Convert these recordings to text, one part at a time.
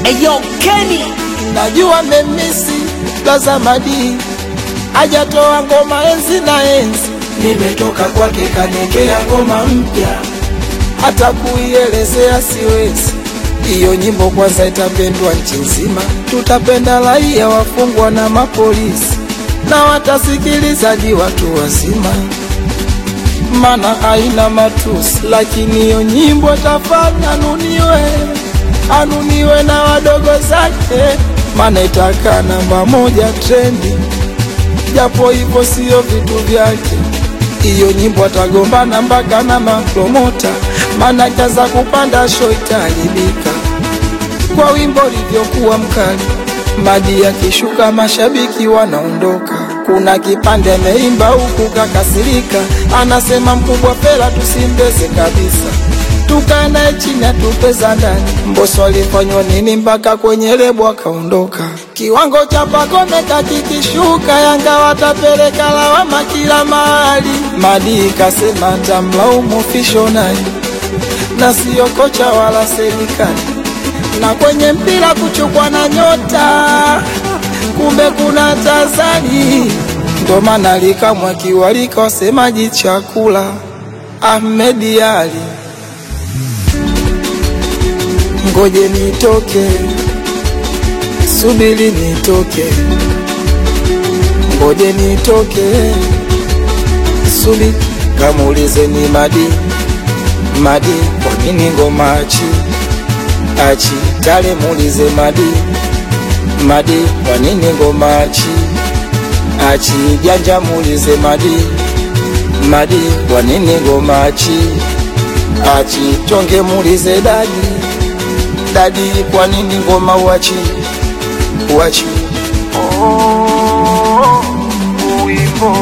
Eyo Kenny, najua memisi Blaza Madi hajatoa ngoma enzi na enzi, nimetoka kwake kanekea ngoma mpya, hata kuielezea siwezi. Iyo nyimbo kwanza itapendwa nchi nzima, tutapenda raia, wafungwa na mapolisi, na watasikilizaji watu wazima, mana haina matusi. Lakini iyo nyimbo tafanya anuniwe na wadogo zake, mana itaka namba 1 trendi, japo hivyo sio vitu vyake. Iyo nyimbo atagombana mpaka na mapromota, mana kaza kupanda show italibika. Kwa wimbo livyokuwa mkali, Madi akishuka mashabiki wanaondoka. Kuna kipande ameimba huku kakasirika, anasema mkubwa Fela tusimbeze kabisa, tukana chini atupeza ndani. Mbosso alifanywa nini mpaka kwenye lebo akaondoka? Kiwango cha Pacome kakikishuka, Yanga watapeleka lawama kila mahali. Madi kasema tamlaumu official na sio kocha wala serikali, na kwenye mpira kuchukua na nyota, kumbe kuna tazani. Ndo maana likamwa kiwalika wasemaji chakula Ahmed Ali. Ngoje nitoke, subiri nitoke, ngoje nitoke, subiri. Kamuulize ni Madi kwa nini ngoma achi tale, muulize Madi kwa nini ngoma achi janja, muulize Madi kwa nini ngoma achi chonge, muulize Dadi kwa nini ngoma uachi. Uimbo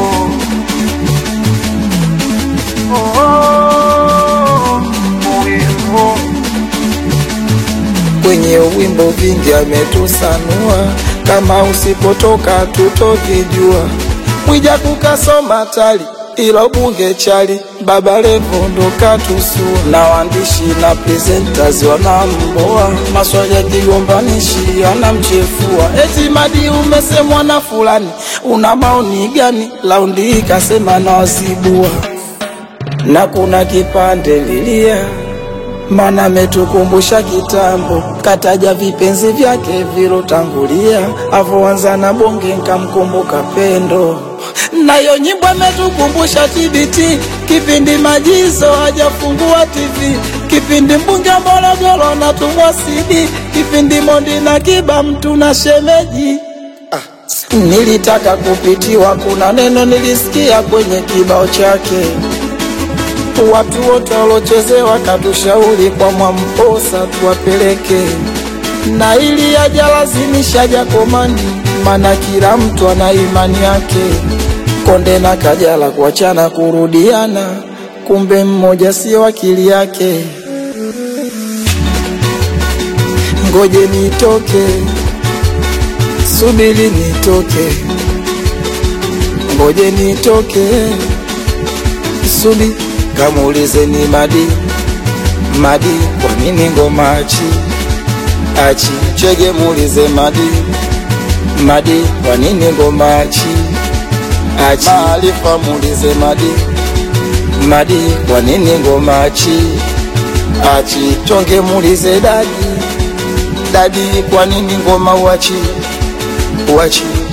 kwenye wimbo vingi ametusanua, kama usipotoka tutovijua. Mwija kukasoma tali ilo bunge chali, Baba Levo ndo katusua, na waandishi na presenters wanamboa, maswali ya kigombanishi anamchefua. Eti Madi umesemwa na fulani, una maoni gani? Laundi kasema na wazibua, na kuna kipande lilia, mana metukumbusha kitambo, kataja vipenzi vyake vilotangulia, avoanza na bonge nkamkumbuka Pendo. Nayo nyimbo metukumbusha TBT, kipindi Majizo hajafungua TV, kipindi mbunge Morogoro na tumwa CD, kipindi Mondi na Kiba mtu na shemeji. Nilitaka kupitiwa, kuna neno nilisikia kwenye kibao chake, watu wote walochezewa katushauri kwa Mwamposa tuwapeleke, na ili ajalazimisha Jakomani, mana kila mtu ana imani yake. Konde na Kajala kuachana kurudiana, kumbe mmoja sio akili yake. Ngoje nitoke, subiri nitoke, ngoje nitoke, subiri. Kamuulize ni Madi kwa nini ngoma achi chege, muulize Madi kwa nini ngoma achi Maarifa, muulize Madi kwa nini ngoma achi chonge, muulize Dadi kwa nini ngoma uachi.